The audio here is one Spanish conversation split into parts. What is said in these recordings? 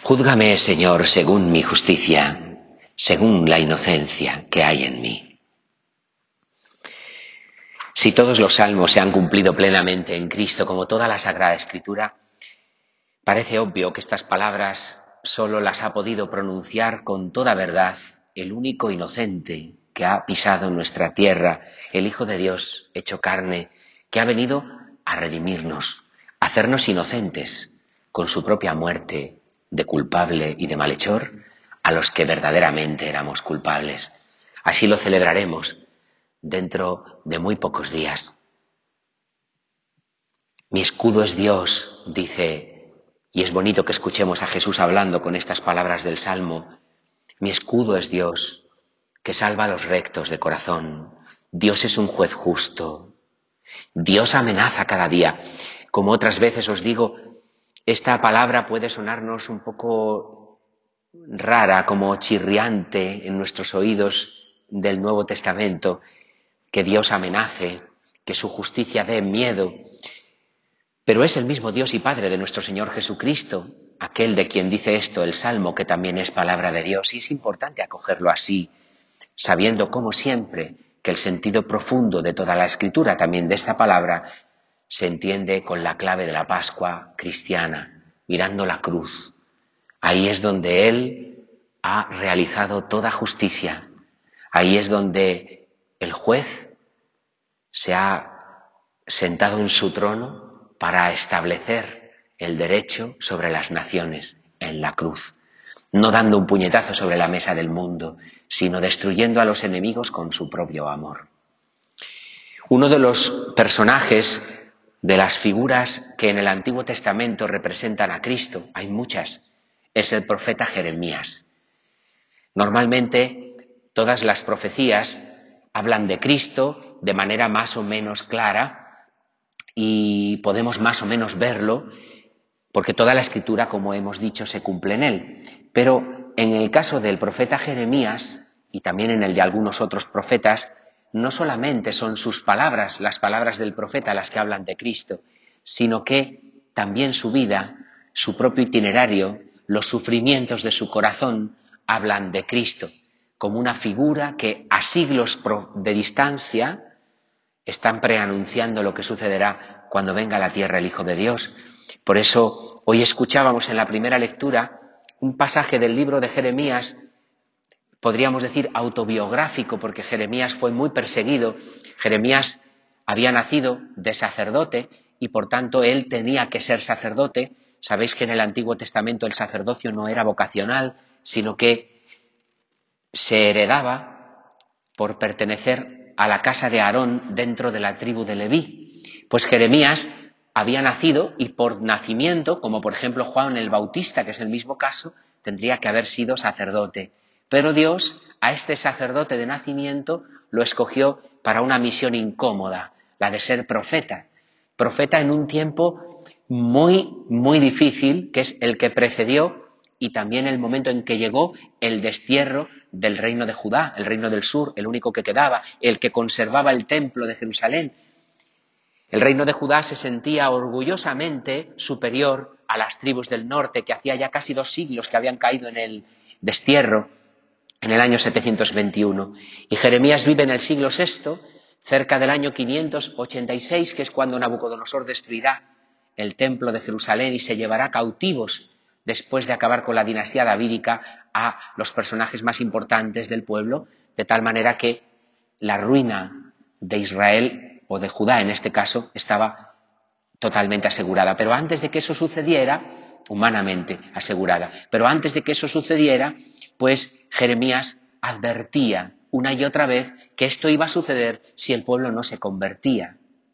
Júzgame, Señor, según mi justicia, según la inocencia que hay en mí. Si todos los salmos se han cumplido plenamente en Cristo, como toda la Sagrada Escritura, parece obvio que estas palabras solo las ha podido pronunciar con toda verdad el único inocente que ha pisado nuestra tierra, el Hijo de Dios hecho carne, que ha venido a redimirnos, a hacernos inocentes con su propia muerte de culpable y de malhechor a los que verdaderamente éramos culpables. Así lo celebraremos dentro de muy pocos días. Mi escudo es Dios, dice, y es bonito que escuchemos a Jesús hablando con estas palabras del Salmo. Mi escudo es Dios, que salva a los rectos de corazón. Dios es un juez justo. Dios amenaza cada día. Como otras veces os digo, esta palabra puede sonarnos un poco rara, como chirriante en nuestros oídos del Nuevo Testamento, que Dios amenace, que su justicia dé miedo. Pero es el mismo Dios y Padre de nuestro Señor Jesucristo, aquel de quien dice esto el Salmo, que también es palabra de Dios, y es importante acogerlo así, sabiendo, como siempre, que el sentido profundo de toda la Escritura, también de esta palabra, se entiende con la clave de la Pascua cristiana, mirando la cruz. Ahí es donde Él ha realizado toda justicia. Ahí es donde el juez se ha sentado en su trono para establecer el derecho sobre las naciones en la cruz, no dando un puñetazo sobre la mesa del mundo, sino destruyendo a los enemigos con su propio amor. Uno de los personajes de las figuras que en el Antiguo Testamento representan a Cristo, hay muchas, es el profeta Jeremías. Normalmente todas las profecías hablan de Cristo de manera más o menos clara y podemos más o menos verlo porque toda la Escritura, como hemos dicho, se cumple en él. Pero en el caso del profeta Jeremías y también en el de algunos otros profetas, no solamente son sus palabras, las palabras del profeta, las que hablan de Cristo, sino que también su vida, su propio itinerario, los sufrimientos de su corazón hablan de Cristo, como una figura que a siglos de distancia están preanunciando lo que sucederá cuando venga a la tierra el Hijo de Dios. Por eso hoy escuchábamos en la primera lectura un pasaje del libro de Jeremías, podríamos decir autobiográfico, porque Jeremías fue muy perseguido. Jeremías había nacido de sacerdote y por tanto él tenía que ser sacerdote. Sabéis que en el Antiguo Testamento el sacerdocio no era vocacional, sino que se heredaba por pertenecer a la casa de Aarón dentro de la tribu de Leví. Pues Jeremías había nacido y por nacimiento, como por ejemplo Juan el Bautista, que es el mismo caso, tendría que haber sido sacerdote. Pero Dios a este sacerdote de nacimiento lo escogió para una misión incómoda, la de ser profeta. Profeta en un tiempo muy, muy difícil, que es el que precedió y también el momento en que llegó el destierro del reino de Judá, el reino del sur, el único que quedaba, el que conservaba el templo de Jerusalén. El reino de Judá se sentía orgullosamente superior a las tribus del norte, que hacía ya casi 2 siglos que habían caído en el destierro, en el año 721. Y Jeremías vive en el siglo VI, cerca del año 586, que es cuando Nabucodonosor destruirá el templo de Jerusalén y se llevará cautivos, después de acabar con la dinastía davídica, a los personajes más importantes del pueblo, de tal manera que la ruina de Israel, o de Judá en este caso, estaba totalmente asegurada. Pero antes de que eso sucediera, humanamente asegurada, pero antes de que eso sucediera, pues Jeremías advertía una y otra vez que esto iba a suceder si el pueblo no se convertía.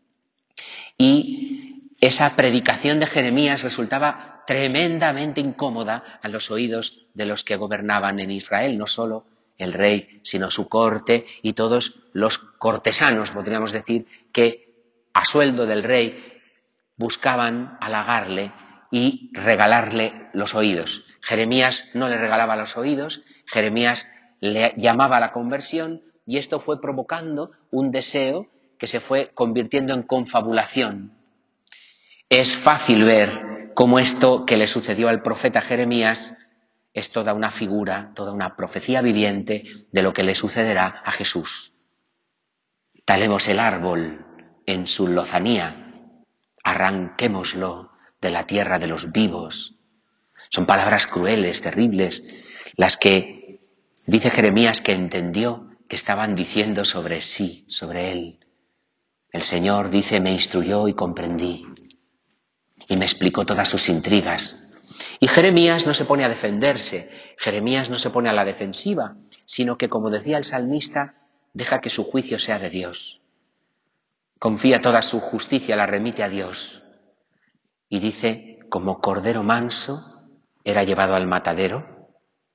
Y esa predicación de Jeremías resultaba tremendamente incómoda a los oídos de los que gobernaban en Israel, no solo el rey, sino su corte y todos los cortesanos, podríamos decir, que a sueldo del rey buscaban halagarle y regalarle los oídos. Jeremías no le regalaba los oídos, Jeremías le llamaba a la conversión y esto fue provocando un deseo que se fue convirtiendo en confabulación. Es fácil ver cómo esto que le sucedió al profeta Jeremías es toda una figura, toda una profecía viviente de lo que le sucederá a Jesús. Talemos el árbol en su lozanía, arranquémoslo de la tierra de los vivos. Son palabras crueles, terribles, las que dice Jeremías que entendió que estaban diciendo sobre sí, sobre él. El Señor dice, me instruyó y comprendí, y me explicó todas sus intrigas. Y Jeremías no se pone a defenderse, Jeremías no se pone a la defensiva, sino que, como decía el salmista, deja que su juicio sea de Dios. Confía toda su justicia, la remite a Dios. Y dice, como cordero manso era llevado al matadero.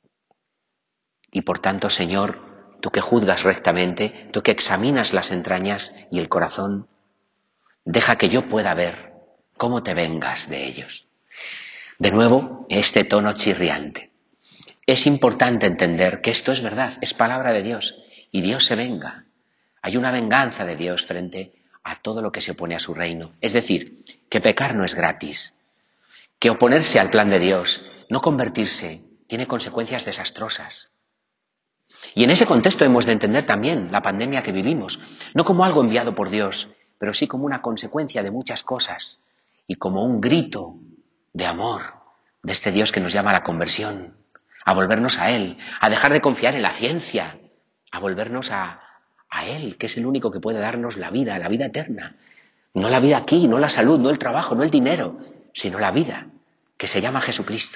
Y por tanto, Señor, tú que juzgas rectamente, tú que examinas las entrañas y el corazón, deja que yo pueda ver cómo te vengas de ellos. De nuevo, este tono chirriante. Es importante entender que esto es verdad, es palabra de Dios, y Dios se venga. Hay una venganza de Dios frente a todo lo que se opone a su reino. Es decir, que pecar no es gratis, que oponerse al plan de Dios, no convertirse, tiene consecuencias desastrosas. Y en ese contexto hemos de entender también la pandemia que vivimos, no como algo enviado por Dios, pero sí como una consecuencia de muchas cosas y como un grito de amor de este Dios que nos llama a la conversión, a volvernos a Él, a dejar de confiar en la ciencia, a volvernos a Él, que es el único que puede darnos la vida eterna. No la vida aquí, no la salud, no el trabajo, no el dinero, sino la vida, que se llama Jesucristo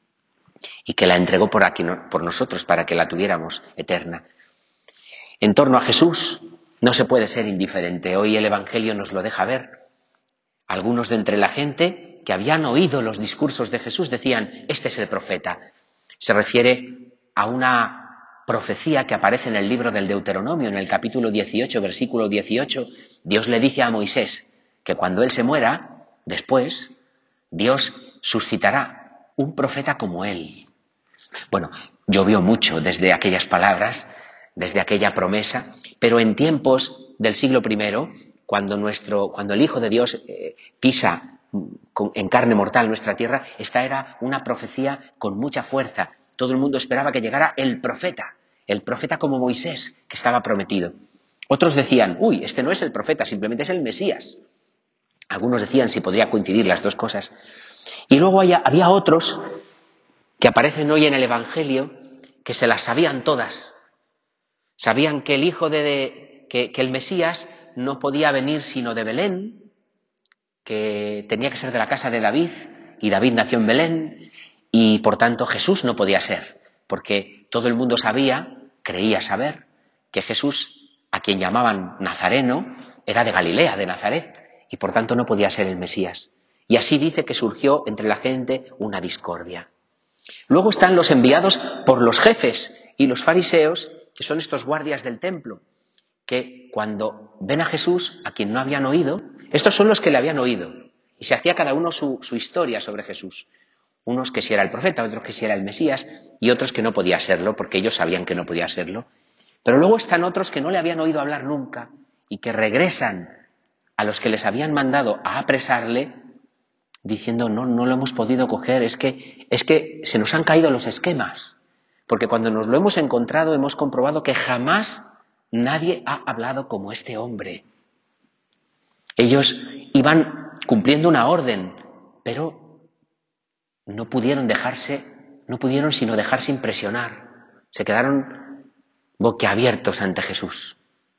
y que la entregó por nosotros para que la tuviéramos eterna. En torno a Jesús no se puede ser indiferente. Hoy el Evangelio nos lo deja ver. Algunos de entre la gente que habían oído los discursos de Jesús decían, este es el profeta. Se refiere a una profecía que aparece en el libro del Deuteronomio, en el capítulo 18, versículo 18. Dios le dice a Moisés que cuando él se muera, después, Dios suscitará un profeta como él. Bueno, llovió mucho desde aquellas palabras, desde aquella promesa, pero en tiempos del siglo I, cuando el Hijo de Dios pisa en carne mortal nuestra tierra, esta era una profecía con mucha fuerza. Todo el mundo esperaba que llegara el profeta como Moisés, que estaba prometido. Otros decían, uy, este no es el profeta, simplemente es el Mesías. Algunos decían si podría coincidir las dos cosas. Y luego había otros que aparecen hoy en el Evangelio, que se las sabían todas. Sabían que que el Mesías no podía venir sino de Belén, que tenía que ser de la casa de David, y David nació en Belén, y por tanto Jesús no podía ser, porque todo el mundo creía saber, que Jesús, a quien llamaban Nazareno, era de Galilea, de Nazaret, y por tanto no podía ser el Mesías. Y así dice que surgió entre la gente una discordia. Luego están los enviados por los jefes y los fariseos, que son estos guardias del templo, que cuando ven a Jesús, a quien no habían oído, estos son los que le habían oído, y se hacía cada uno su historia sobre Jesús. Unos que si era el profeta, otros que si era el Mesías, y otros que no podía serlo, porque ellos sabían que no podía serlo. Pero luego están otros que no le habían oído hablar nunca, y que regresan a los que les habían mandado a apresarle, diciendo, no lo hemos podido coger, es que se nos han caído los esquemas, porque cuando nos lo hemos encontrado hemos comprobado que jamás nadie ha hablado como este hombre. Ellos iban cumpliendo una orden, pero no pudieron sino dejarse impresionar, se quedaron boquiabiertos ante Jesús.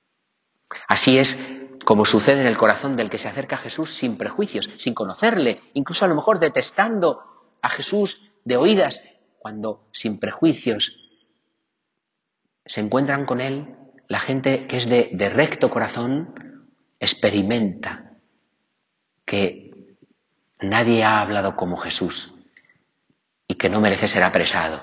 Así es como sucede en el corazón del que se acerca a Jesús sin prejuicios, sin conocerle, incluso a lo mejor detestando a Jesús de oídas, cuando sin prejuicios se encuentran con él, la gente que es de recto corazón experimenta que nadie ha hablado como Jesús y que no merece ser apresado.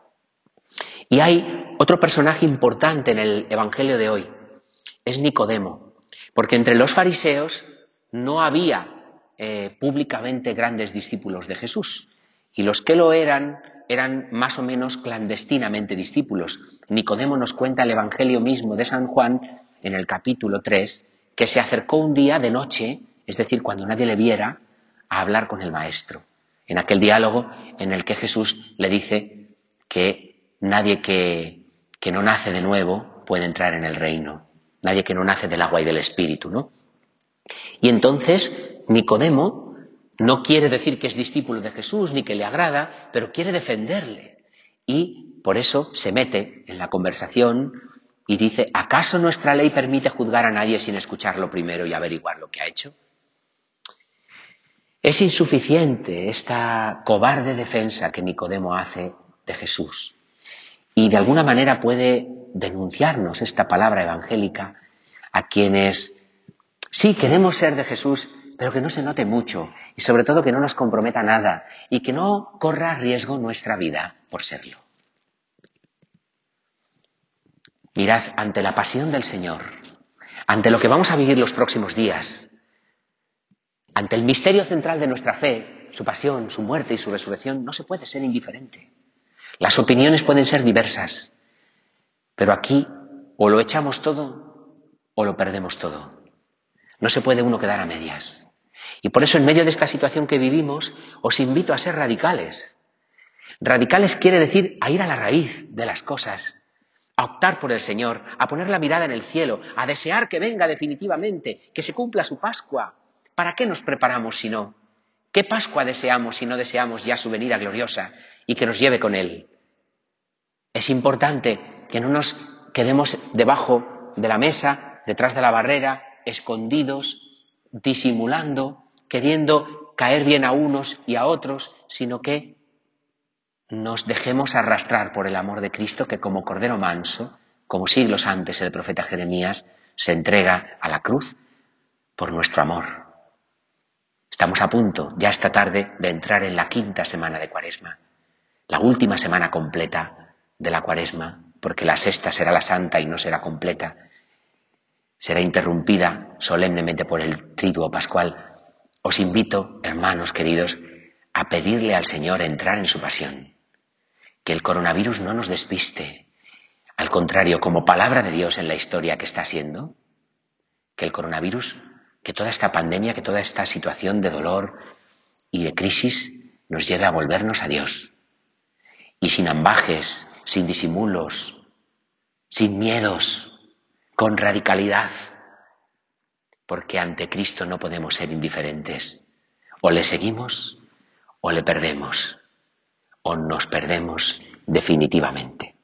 Y hay otro personaje importante en el Evangelio de hoy, es Nicodemo. Porque entre los fariseos no había públicamente grandes discípulos de Jesús. Y los que lo eran más o menos clandestinamente discípulos. Nicodemo nos cuenta el Evangelio mismo de San Juan, en el capítulo 3, que se acercó un día de noche, es decir, cuando nadie le viera, a hablar con el Maestro. En aquel diálogo en el que Jesús le dice que nadie que no nace de nuevo puede entrar en el reino. Nadie que no nace del agua y del espíritu, ¿no? Y entonces Nicodemo no quiere decir que es discípulo de Jesús ni que le agrada, pero quiere defenderle. Y por eso se mete en la conversación y dice, ¿acaso nuestra ley permite juzgar a nadie sin escucharlo primero y averiguar lo que ha hecho? Es insuficiente esta cobarde defensa que Nicodemo hace de Jesús. Y de alguna manera puede denunciarnos esta palabra evangélica a quienes sí queremos ser de Jesús, pero que no se note mucho y sobre todo que no nos comprometa nada y que no corra riesgo nuestra vida por serlo. Mirad, ante la pasión del Señor, ante lo que vamos a vivir los próximos días, ante el misterio central de nuestra fe, su pasión, su muerte y su resurrección, no se puede ser indiferente. Las opiniones pueden ser diversas, pero aquí o lo echamos todo o lo perdemos todo. No se puede uno quedar a medias. Y por eso en medio de esta situación que vivimos os invito a ser radicales. Radicales quiere decir a ir a la raíz de las cosas, a optar por el Señor, a poner la mirada en el cielo, a desear que venga definitivamente, que se cumpla su Pascua. ¿Para qué nos preparamos si no? ¿Qué Pascua deseamos si no deseamos ya su venida gloriosa y que nos lleve con Él? Es importante que no nos quedemos debajo de la mesa, detrás de la barrera, escondidos, disimulando, queriendo caer bien a unos y a otros, sino que nos dejemos arrastrar por el amor de Cristo que como cordero manso, como siglos antes el profeta Jeremías, se entrega a la cruz por nuestro amor. Estamos a punto, ya esta tarde, de entrar en la 5ª semana de Cuaresma, la última semana completa de la Cuaresma, porque la 6ª será la santa y no será completa, será interrumpida solemnemente por el triduo pascual. Os invito, hermanos queridos, a pedirle al Señor entrar en su pasión, que el coronavirus no nos despiste, al contrario, como palabra de Dios en la historia que está siendo, que el coronavirus, que toda esta pandemia, que toda esta situación de dolor y de crisis nos lleve a volvernos a Dios. Y sin ambajes, sin disimulos, sin miedos, con radicalidad, porque ante Cristo no podemos ser indiferentes. O le seguimos o le perdemos, o nos perdemos definitivamente.